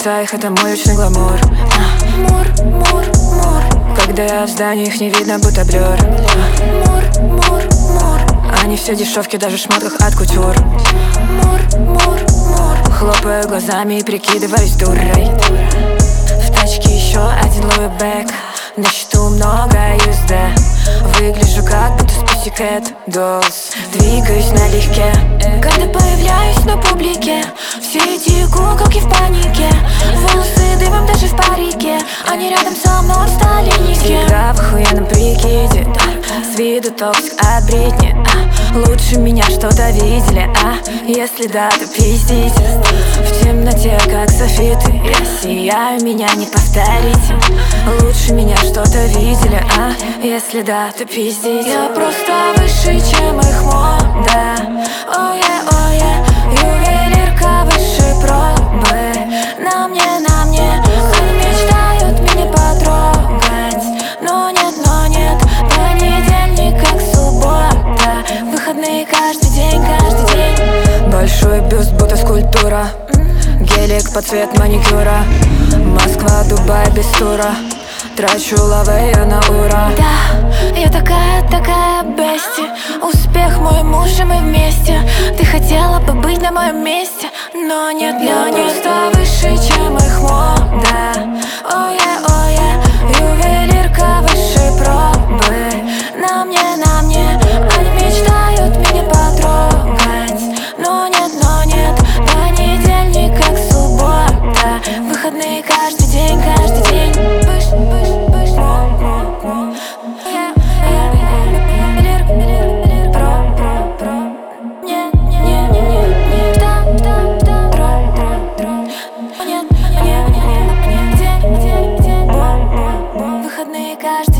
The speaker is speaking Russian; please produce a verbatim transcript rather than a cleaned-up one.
сердца их, это мой вечный гламур. Мур, мур, мур. Когда я в зданиях, не видно, будто блюр. Мур, мур, мур. Они все дешевки, даже в шмотках от кутюр. Мур, мур, мур. Хлопаю глазами и прикидываюсь дурой. В тачке еще один лоуэбэк, на счету много ю эс ди. Выгляжу как будто с Pussycat Dolls. Двигаюсь налегке, Когда появляюсь на публике, все эти куколки в панике. Волосы дымом даже в парике, они рядом со мной стали низкие. всегда в охуенном прикиде, с виду токсик от Бритни. а, Лучше меня что-то видели, а если да, то пиздите. В темноте, как софиты, я сияю, меня не повторите. Лучше меня что-то видели, а если да, то пиздите. Я просто выше, чем их мода. Ое, ое, ювелирка выше пробы. На мне, на мне, они мечтают меня потрогать. Но нет, но нет, понедельник как суббота. Выходные каждый день, каждый день. Большой бюст, будто скульптура. Гелик под цвет маникюра. Москва, Дубай без тура. Трачу лаве я на ура. Да, я такая, такая бести. Успех мой муж и мы вместе. Ты хотела бы быть на моем месте, но нет, но нет. Просто выше, чем их мода. Ое, ое, ювелирка выше пробы. На мне, на мне, они мечтают меня потрогать. Но нет, но нет, понедельник как суббота. Выходные каждый день, каждый день. Пыш, пыш, пыш, про, про, про. Не, не, не, не, не. Ждам, ждам, ждам. Тро, тро, тро. Нет, нет, нет, нет. День, день, день. Выходные каждый